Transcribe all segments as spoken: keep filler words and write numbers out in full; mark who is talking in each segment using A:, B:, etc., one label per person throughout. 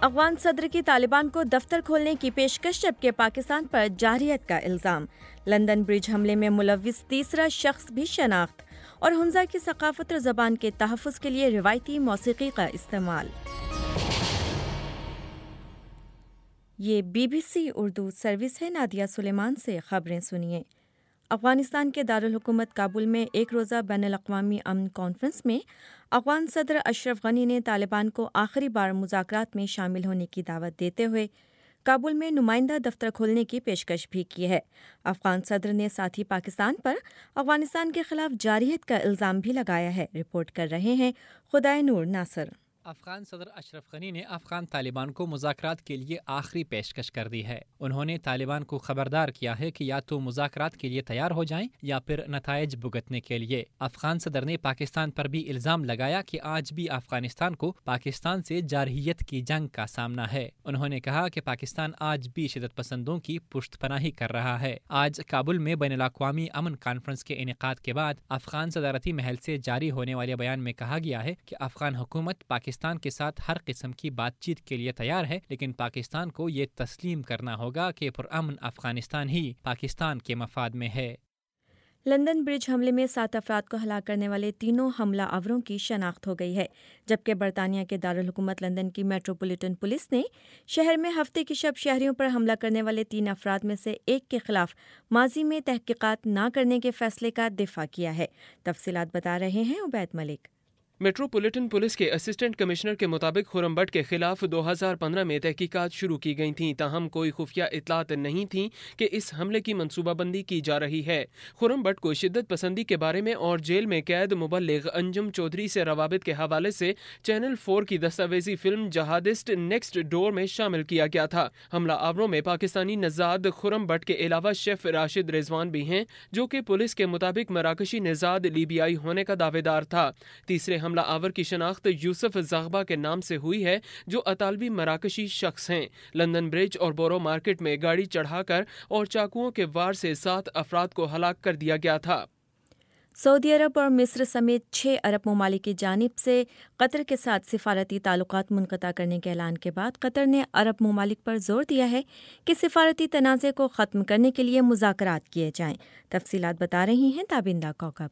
A: افغان صدر کی طالبان کو دفتر کھولنے کی پیشکش جبکہ پاکستان پر جارحیت کا الزام. لندن برج حملے میں ملوث تیسرا شخص بھی شناخت. اور ہنزا کی ثقافت اور زبان کے تحفظ کے لیے روایتی موسیقی کا استعمال. یہ B B C Urdu service ہے. نادیہ سلیمان سے خبریں سنیے. افغانستان کے دارالحکومت کابل میں ایک روزہ بین الاقوامی امن کانفرنس میں افغان صدر اشرف غنی نے طالبان کو آخری بار مذاکرات میں شامل ہونے کی دعوت دیتے ہوئے کابل میں نمائندہ دفتر کھولنے کی پیشکش بھی کی ہے. افغان صدر نے ساتھ ہی پاکستان پر افغانستان کے خلاف جارحیت کا الزام بھی لگایا ہے. رپورٹ کر رہے ہیں خدائے نور ناصر.
B: افغان صدر اشرف غنی نے افغان طالبان کو مذاکرات کے لیے آخری پیشکش کر دی ہے. انہوں نے طالبان کو خبردار کیا ہے کہ یا تو مذاکرات کے لیے تیار ہو جائیں یا پھر نتائج بھگتنے کے لیے. افغان صدر نے پاکستان پر بھی الزام لگایا کہ آج بھی افغانستان کو پاکستان سے جارحیت کی جنگ کا سامنا ہے. انہوں نے کہا کہ پاکستان آج بھی شدت پسندوں کی پشت پناہی کر رہا ہے. آج کابل میں بین الاقوامی امن کانفرنس کے انعقاد کے بعد افغان صدارتی محل سے جاری ہونے والے بیان میں کہا گیا ہے کہ افغان حکومت پاکستان پاکستان کے ساتھ ہر قسم کی بات چیت کے لیے تیار ہے، لیکن پاکستان کو یہ تسلیم کرنا ہوگا کہ پرامن افغانستان ہی پاکستان کے مفاد میں ہے.
A: لندن برج حملے میں سات افراد کو ہلاک کرنے والے تینوں حملہ آوروں کی شناخت ہو گئی ہے، جبکہ برطانیہ کے دارالحکومت لندن کی میٹروپولیٹن پولیس نے شہر میں ہفتے کی شب شہریوں پر حملہ کرنے والے تین افراد میں سے ایک کے خلاف ماضی میں تحقیقات نہ کرنے کے فیصلے کا دفاع کیا ہے. تفصیلات بتا رہے ہیں عبید ملک.
C: میٹروپولیٹن پولیس کے اسسٹنٹ کمشنر کے مطابق خرم بٹ کے خلاف دو ہزار پندرہ میں تحقیقات شروع کی گئی تھیں، تاہم کوئی خفیہ اطلاعات نہیں تھیں کہ اس حملے کی منصوبہ بندی کی جا رہی ہے. خرم بٹ کو شدت پسندی کے بارے میں اور جیل میں قید مبلغ انجم چودھری سے روابط کے حوالے سے چینل فور کی دستاویزی فلم جہادسٹ نیکسٹ ڈور میں شامل کیا گیا تھا. حملہ آوروں میں پاکستانی نژاد خرم بٹ کے علاوہ شیف راشد رضوان بھی ہیں، جو کہ پولیس کے مطابق مراکشی نژاد لیبیائی ہونے کا دعوے دار تھا. تیسرے حملہ آور کی شناخت یوسف زغبا کے نام سے ہوئی ہے، جو اطالوی مراکشی شخص ہیں. لندن برج اور بورو مارکیٹ میں گاڑی چڑھا کر اور چاقوؤں کے وار سے سات افراد کو ہلاک کر دیا گیا تھا.
A: سعودی عرب اور مصر سمیت چھ عرب ممالک کی جانب سے قطر کے ساتھ سفارتی تعلقات منقطع کرنے کے اعلان کے بعد قطر نے عرب ممالک پر زور دیا ہے کہ سفارتی تنازع کو ختم کرنے کے لیے مذاکرات کیے جائیں. تفصیلات بتا رہی ہیں تابندہ کوکب.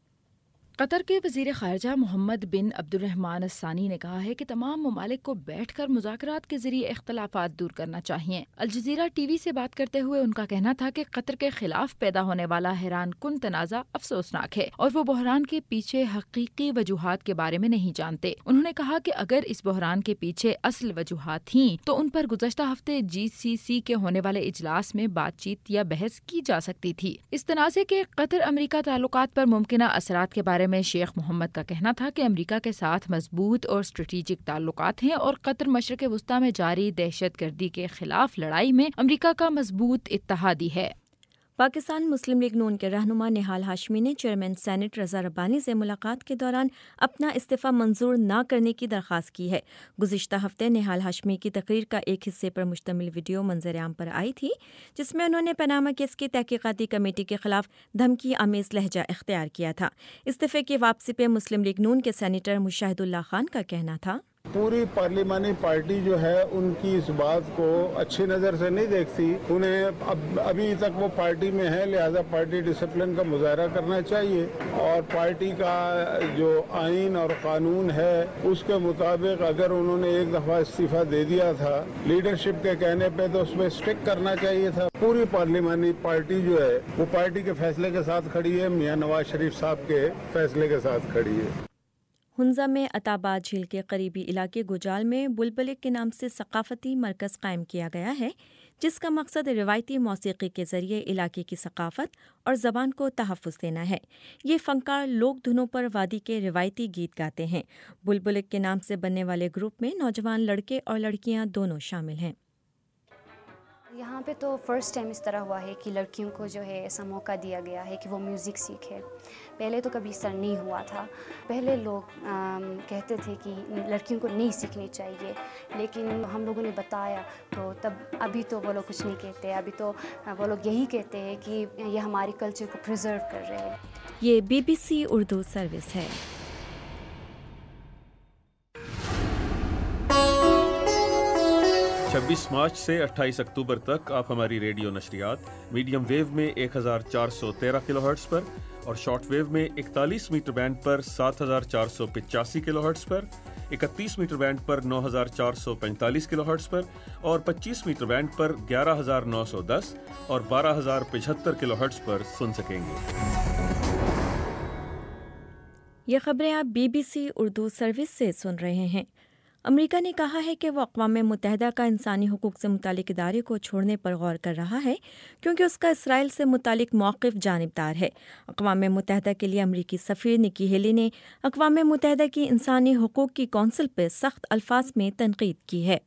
D: قطر کے وزیر خارجہ محمد بن عبد الرحمن الثانی نے کہا ہے کہ تمام ممالک کو بیٹھ کر مذاکرات کے ذریعے اختلافات دور کرنا چاہیے. الجزیرہ ٹی وی سے بات کرتے ہوئے ان کا کہنا تھا کہ قطر کے خلاف پیدا ہونے والا حیران کن تنازع افسوسناک ہے اور وہ بحران کے پیچھے حقیقی وجوہات کے بارے میں نہیں جانتے. انہوں نے کہا کہ اگر اس بحران کے پیچھے اصل وجوہات تھیں تو ان پر گزشتہ ہفتے جی سی سی کے ہونے والے اجلاس میں بات چیت یا بحث کی جا سکتی تھی. اس تنازع کے قطر امریکہ تعلقات پر ممکنہ اثرات کے بارے میں شیخ محمد کا کہنا تھا کہ امریکہ کے ساتھ مضبوط اور اسٹریٹجک تعلقات ہیں اور قطر مشرق وسطی میں جاری دہشت گردی کے خلاف لڑائی میں امریکہ کا مضبوط اتحادی ہے.
A: پاکستان مسلم لیگ نون کے رہنما نہال ہاشمی نے چیئرمین سینٹ رضا ربانی سے ملاقات کے دوران اپنا استعفیٰ منظور نہ کرنے کی درخواست کی ہے. گزشتہ ہفتے نہال ہاشمی کی تقریر کا ایک حصے پر مشتمل ویڈیو منظر عام پر آئی تھی، جس میں انہوں نے پاناما کیس کی تحقیقاتی کمیٹی کے خلاف دھمکی آمیز لہجہ اختیار کیا تھا. استعفے کی واپسی پہ مسلم لیگ نون کے سینیٹر مشاہد اللہ خان کا کہنا تھا،
E: پوری پارلیمانی پارٹی جو ہے ان کی اس بات کو اچھی نظر سے نہیں دیکھتی. انہیں اب ابھی تک وہ پارٹی میں ہے، لہذا پارٹی ڈسپلن کا مظاہرہ کرنا چاہیے اور پارٹی کا جو آئین اور قانون ہے اس کے مطابق اگر انہوں نے ایک دفعہ استعفیٰ دے دیا تھا لیڈرشپ کے کہنے پہ تو اس پہ اسٹک کرنا چاہیے تھا. پوری پارلیمانی پارٹی جو ہے وہ پارٹی کے فیصلے کے ساتھ کھڑی ہے، میاں نواز شریف صاحب کے فیصلے کے ساتھ کھڑی ہے.
A: ہنزا میں عطاباد جھیل کے قریبی علاقے گجال میں بلبلک کے نام سے ثقافتی مرکز قائم کیا گیا ہے، جس کا مقصد روایتی موسیقی کے ذریعے علاقے کی ثقافت اور زبان کو تحفظ دینا ہے. یہ فنکار لوک دھنوں پر وادی کے روایتی گیت گاتے ہیں. بلبلک کے نام سے بننے والے گروپ میں نوجوان لڑکے اور لڑکیاں دونوں شامل ہیں.
F: یہاں پہ تو فرسٹ ٹائم اس طرح ہوا ہے کہ لڑکیوں کو جو ہے ایسا موقع دیا گیا ہے کہ وہ میوزک سیکھے. پہلے تو کبھی اس طرح نہیں ہوا تھا. پہلے لوگ کہتے تھے کہ لڑکیوں کو نہیں سیکھنی چاہیے، لیکن ہم لوگوں نے بتایا تو تب ابھی تو وہ لوگ کچھ نہیں کہتے. ابھی تو وہ لوگ یہی کہتے ہیں کہ یہ ہماری کلچر کو پریزرو کر رہے ہیں.
A: یہ B B C Urdu service ہے.
G: छब्बीस मार्च से अट्ठाईस अक्टूबर तक आप हमारी रेडियो नशरियात मीडियम वेव में एक हज़ार चार सौ तेरह किलोहर्ट्ज़ पर और शॉर्ट वेव में इकतालीस मीटर बैंड पर सात हज़ार चार सौ पचासी किलोहर्ट्ज़ पर, इकतीस मीटर बैंड पर नौ हज़ार चार सौ पैंतालीस किलोहर्ट्ज़ पर और पच्चीस मीटर बैंड पर ग्यारह हज़ार नौ सौ दस और बारह हज़ार पचहत्तर किलोहर्ट्ज़ पर सुन सकेंगे।
A: ये खबरें आप बीबीसी उर्दू सर्विस से सुन रहे हैं। अमेरिका ने कहा है कि वो अक़वाम मुत्तहिदा का इंसानी हुकूक से मुतालिक इदारे को छोड़ने पर गौर कर रहा है क्योंकि उसका इसराइल से मुतालिक मौक़िफ़ जानिबदार है। अक़वाम मुत्तहिदा के लिए अमरीकी सफ़ीर निकी हेली ने अक़वाम मुत्तहिदा की इंसानी हुकूक की कौंसिल पर सख्त अल्फाज में तनक़ीद की है।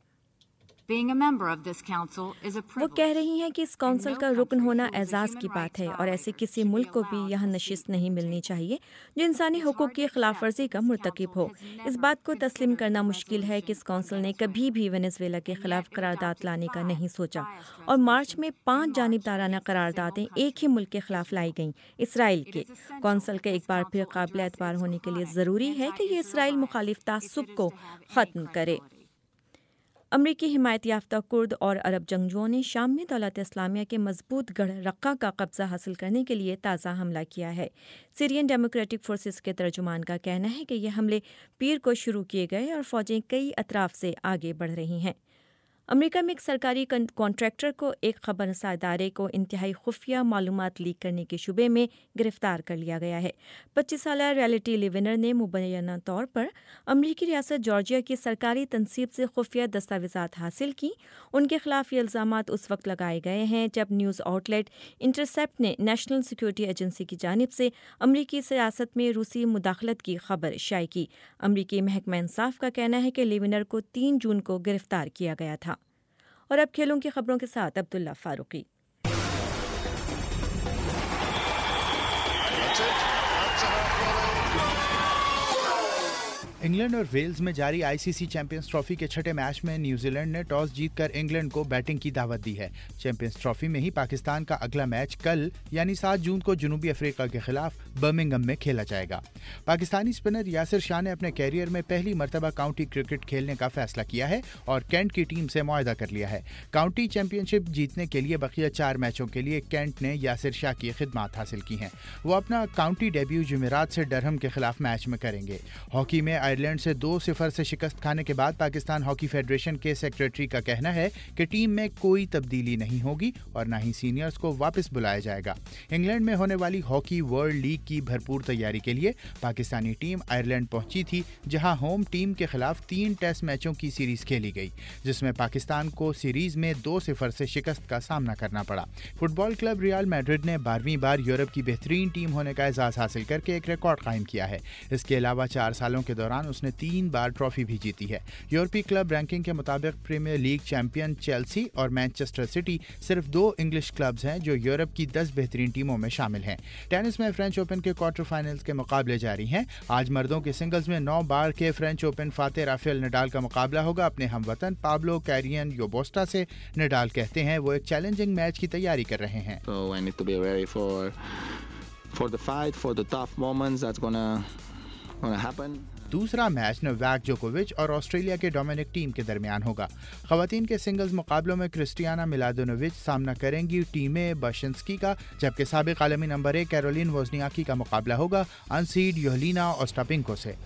A: वो कह रही हैं कि इस कौंसिल का रुकन होना एजाज़ की बात है और ऐसे किसी मुल्क को भी यहाँ नशिस्त नहीं मिलनी चाहिए जो इंसानी हुकूक की खिलाफ वर्जी का मुर्तकिब हो। इस बात को तस्लीम करना मुश्किल है कि इस कौंसिल ने कभी भी वेनेजुएला के खिलाफ करारदाद लाने का नहीं सोचा और मार्च में पाँच जानिबदाराना करारदादें एक ही मुल्क के खिलाफ लाई गईं, इसराइल के। कौंसिल के एक बार फिर काबिल एतबार होने के लिए ज़रूरी है कि ये इसराइल मुखालिफ तासुब को ख़त्म करे। अमरीकी हिमायत याफ्ता कुर्द और अरब जंगजुओं ने शाम में दौलत इस्लामिया के मजबूत गढ़ रक्का का कब्जा हासिल करने के लिए ताज़ा हमला किया है। सीरियन डेमोक्रेटिक फोर्सेस के तर्जुमान का कहना है कि ये हमले पीर को शुरू किए गए और फ़ौजें कई अतराफ से आगे बढ़ रही हैं। अमेरिका में एक सरकारी कॉन्ट्रैक्टर को एक खबरसां इदारे को इंतहाई खुफिया मालूमात लीक करने के शुबे में गिरफ्तार कर लिया गया है। पच्चीस साला रियलिटी लिविनर ने मुबैना तौर पर अमरीकी रियासत जॉर्जिया की सरकारी तनसीब से खुफिया दस्तावेज़ात हासिल की। उनके खिलाफ ये इल्ज़ामात उस वक्त लगाए गए हैं जब न्यूज़ आउटलेट इंटरसेप्ट ने नेशनल सिक्योरिटी एजेंसी की जानिब से अमरीकी सियासत में रूसी मुदाखलत की खबर शाये की। अमरीकी महकमा इंसाफ का कहना है कि लिविनर को तीन जून को गिरफ्तार किया गया था। और अब खेलों की खबरों के साथ अब्दुल्ला फारूकी।
H: इंग्लैंड और वेल्स में जारी आईसीसी चैंपियंस ट्रॉफी के छठे मैच में न्यूजीलैंड ने टॉस जीतकर इंग्लैंड को बैटिंग की दावत दी है। चैंपियंस ट्रॉफी में ही पाकिस्तान का अगला मैच कल यानी सात जून को जनूबी अफ्रीका के खिलाफ बर्मिंघम में खेला जाएगा। पाकिस्तानी स्पिनर यासिर शाह ने अपने कैरियर में पहली मरतबा काउंटी क्रिकेट खेलने का फैसला किया है और कैंट की टीम से मुआहदा कर लिया है। काउंटी चैंपियनशिप जीतने के लिए बकिया चार मैचों के लिए कैंट ने यासिर शाह की खिदमत हासिल की हैं। वो अपना काउंटी डेब्यू जुमेरात से डरहम के खिलाफ मैच में करेंगे। हॉकी में आयरलैंड से दो सिफर से शिकस्त खाने के बाद पाकिस्तान हॉकी फेडरेशन के सेक्रेटरी का कहना है कि टीम में कोई तब्दीली नहीं होगी और न ही सीनियर्स को वापस बुलाया जाएगा। इंग्लैंड में होने वाली हॉकी वर्ल्ड लीग की भरपूर तैयारी के लिए पाकिस्तानी टीम आयरलैंड पहुंची थी, जहां होम टीम के खिलाफ तीन टेस्ट मैचों की सीरीज खेली गई, जिसमें पाकिस्तान को सीरीज में दो सिफर से शिकस्त का सामना करना पड़ा। फुटबॉल क्लब रियल मैड्रिड ने बारहवीं बार यूरोप की बेहतरीन टीम होने का एजाज हासिल करके एक रिकॉर्ड कायम किया है। इसके अलावा चार सालों के दौरान उसने तीन बार ट्रॉफी भी जीती है। यूरोपीय क्लब रैंकिंग के मुताबिक प्रीमियर लीग चैंपियन चेल्सी और मैनचेस्टर सिटी सिर्फ दो इंग्लिश क्लब्स हैं जो यूरोप की दस बेहतरीन टीमों में शामिल हैं। टेनिस में फ्रेंच ओपन के क्वार्टर फाइनल्स के मुकाबले जारी हैं। आज मर्दों के सिंगल्स में नौ बार के फ्रेंच ओपन फातेह राफेल नडाल का मुकाबला होगा अपने हमवतन पाब्लो कैरियन योबोस्टा से। नडाल कहते हैं वो एक चैलेंजिंग मैच की तैयारी कर रहे हैं।
I: So I need to be ready for for the fight, for the tough moments that's gonna gonna happen.
H: दूसरा मैच नोवाक जोकोविच और ऑस्ट्रेलिया के डोमिनिक टीम के दरमियान होगा। खवातीन के सिंगल्स मुकाबलों में क्रिस्टियाना मिलादोनोविच सामना करेंगी टीमें बशंस्की का, जबकि साबिक आलमी नंबर एक कैरोलिन वोजनियाकी का मुकाबला होगा अनसीड योहलिना ओस्टापेंको से।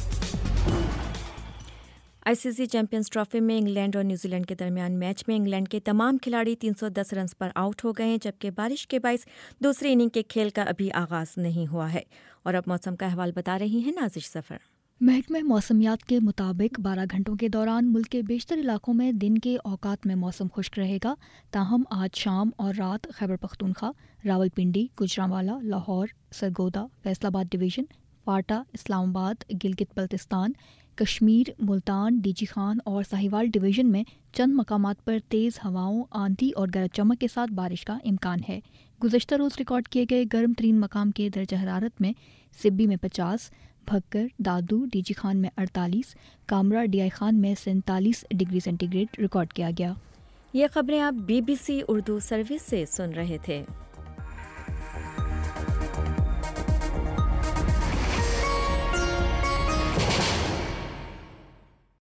A: आईसीसी चैंपियंस ट्रॉफी में इंग्लैंड और न्यूजीलैंड के दरमियान मैच में इंग्लैंड के तमाम खिलाड़ी तीन सौ दस रन पर आउट हो गए हैं, जबकि बारिश के बायस दूसरी इनिंग के खेल का अभी आगाज नहीं हुआ है। और अब मौसम का अहवाल बता रही हैं नाजिश सफ़र।
J: महकमा मौसमियात के मुताबिक बारह घंटों के दौरान मुल्क के बेशतर इलाकों में दिन के औकात में मौसम खुश्क रहेगा। ताहम आज शाम और रात खैबर पख्तूनख्वा, रावलपिंडी, गुजरांवाला, लाहौर, सरगोदा, फैसलाबाद डिवीज़न, फाटा, इस्लामाबाद, गिलगित बल्तिस्तान, कश्मीर, मुल्तान, डीजी खान और साहिवाल डिवीज़न में चंद मकामात पर तेज़ हवाओं, आंधी और गरज चमक के साथ बारिश का इम्कान है। गुज़श्ता रोज़ रिकॉर्ड किए गए गर्म तरीन मकाम के दर्जा हरारत में सिब्बी में पचास, भक्कर, दादू, डीजी खान में अड़तालीस, कामरा, डीआई खान में सैंतालीस डिग्री सेंटीग्रेड रिकॉर्ड किया गया।
A: ये खबरें आप बीबीसी उर्दू सर्विस से सुन रहे थे।